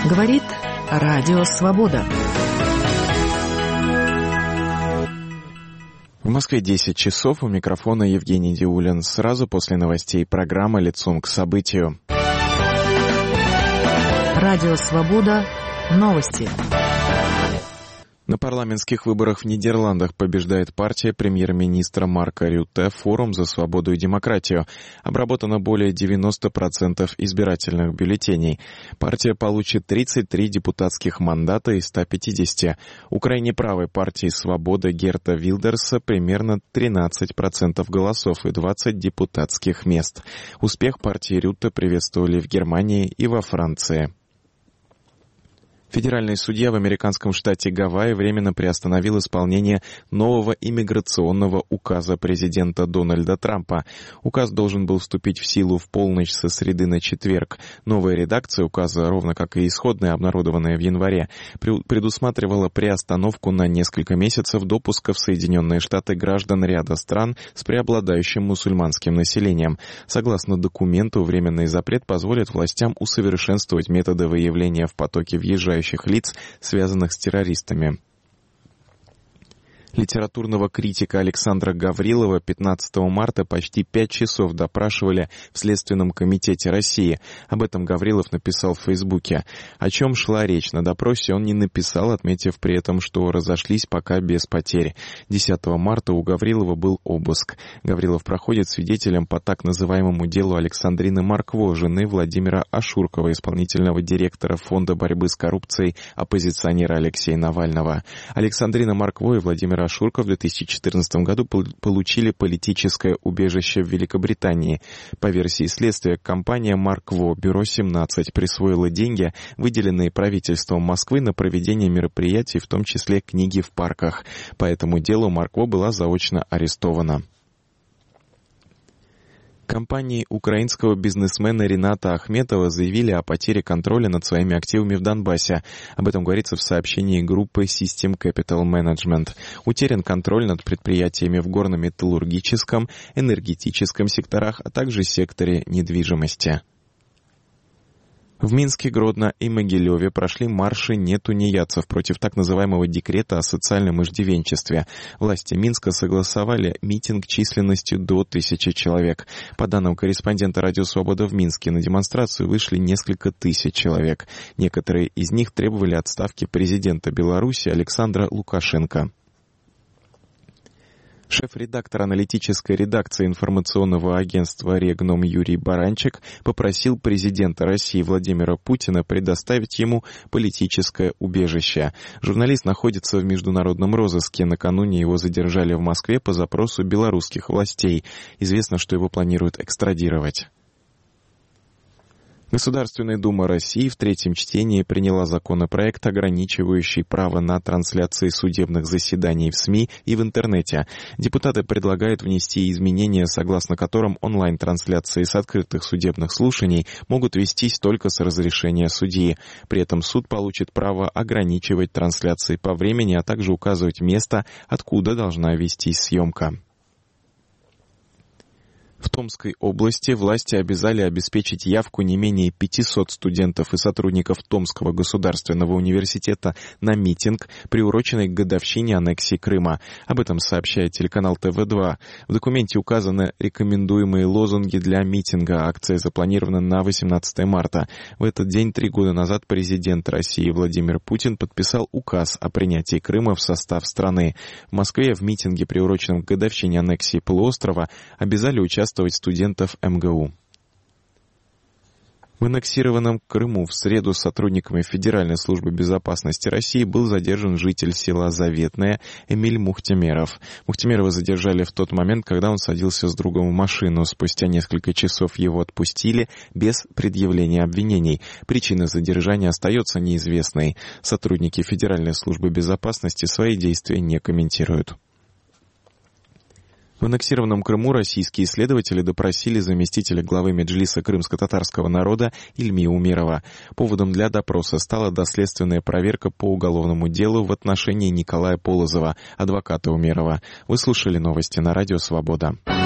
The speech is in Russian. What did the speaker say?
Говорит Радио Свобода. В Москве 10 часов, у микрофона Евгений Диулин. Сразу после новостей программа «Лицом к событию». Радио Свобода. Новости. На парламентских выборах в Нидерландах побеждает партия премьер-министра Марка Рютте «Форум за свободу и демократию». Обработано более 90% избирательных бюллетеней. Партия получит 33 депутатских мандата из 150. У крайне правой партии «Свобода» Герта Вилдерса примерно 13% голосов и 20 депутатских мест. Успех партии Рютте приветствовали в Германии и во Франции. Федеральный судья в американском штате Гавайи временно приостановил исполнение нового иммиграционного указа президента Дональда Трампа. Указ должен был вступить в силу в полночь со среды на четверг. Новая редакция указа, ровно как и исходная, обнародованная в январе, предусматривала приостановку на несколько месяцев допуска в Соединенные Штаты граждан ряда стран с преобладающим мусульманским населением. Согласно документу, временный запрет позволит властям усовершенствовать методы выявления в потоке въезжающих лиц, связанных с террористами. Литературного критика Александра Гаврилова 15 марта почти 5 часов допрашивали в Следственном комитете России. Об этом Гаврилов написал в Фейсбуке. О чем шла речь на допросе, он не написал, отметив при этом, что разошлись пока без потерь. 10 марта у Гаврилова был обыск. Гаврилов проходит свидетелем по так называемому делу Александрины Маркво, жены Владимира Ашуркова, исполнительного директора Фонда борьбы с коррупцией оппозиционера Алексея Навального. Александрина Маркво и Владимир Ашурков в 2014 году получили политическое убежище в Великобритании. По версии следствия, компания Маркво, Бюро 17, присвоила деньги, выделенные правительством Москвы на проведение мероприятий, в том числе книги в парках. По этому делу Маркво была заочно арестована. Компании украинского бизнесмена Рената Ахметова заявили о потере контроля над своими активами в Донбассе. Об этом говорится в сообщении группы System Capital Management. Утерян контроль над предприятиями в горно-металлургическом, энергетическом секторах, а также секторе недвижимости. В Минске, Гродно и Могилеве прошли марши нетунеядцев против так называемого декрета о социальном иждивенчестве. Власти Минска согласовали митинг численностью до 1000 человек. По данным корреспондента «Радио Свобода» в Минске, на демонстрацию вышли несколько тысяч человек. Некоторые из них требовали отставки президента Беларуси Александра Лукашенко. Шеф-редактор аналитической редакции информационного агентства «Регном» Юрий Баранчик попросил президента России Владимира Путина предоставить ему политическое убежище. Журналист находится в международном розыске. Накануне его задержали в Москве по запросу белорусских властей. Известно, что его планируют экстрадировать. Государственная Дума России в третьем чтении приняла законопроект, ограничивающий право на трансляции судебных заседаний в СМИ и в интернете. Депутаты предлагают внести изменения, согласно которым онлайн-трансляции с открытых судебных слушаний могут вестись только с разрешения судьи. При этом суд получит право ограничивать трансляции по времени, а также указывать место, откуда должна вестись съемка. В Томской области власти обязали обеспечить явку не менее 500 студентов и сотрудников Томского государственного университета на митинг, приуроченный к годовщине аннексии Крыма. Об этом сообщает телеканал ТВ2. В документе указаны рекомендуемые лозунги для митинга. Акция запланирована на 18 марта. В этот день 3 года назад президент России Владимир Путин подписал указ о принятии Крыма в состав страны. В Москве в митинге, приуроченном к годовщине аннексии полуострова, обязали участвовать студентов МГУ. В аннексированном Крыму в среду сотрудниками Федеральной службы безопасности России был задержан житель села Заветное Эмиль Мухтемеров. Мухтемерова задержали в тот момент, когда он садился с другом в машину. Спустя несколько часов его отпустили без предъявления обвинений. Причина задержания остается неизвестной. Сотрудники Федеральной службы безопасности свои действия не комментируют. В аннексированном Крыму российские следователи допросили заместителя главы Меджлиса крымско-татарского народа Ильми Умерова. Поводом для допроса стала доследственная проверка по уголовному делу в отношении Николая Полозова, адвоката Умерова. Вы слушали новости на Радио Свобода.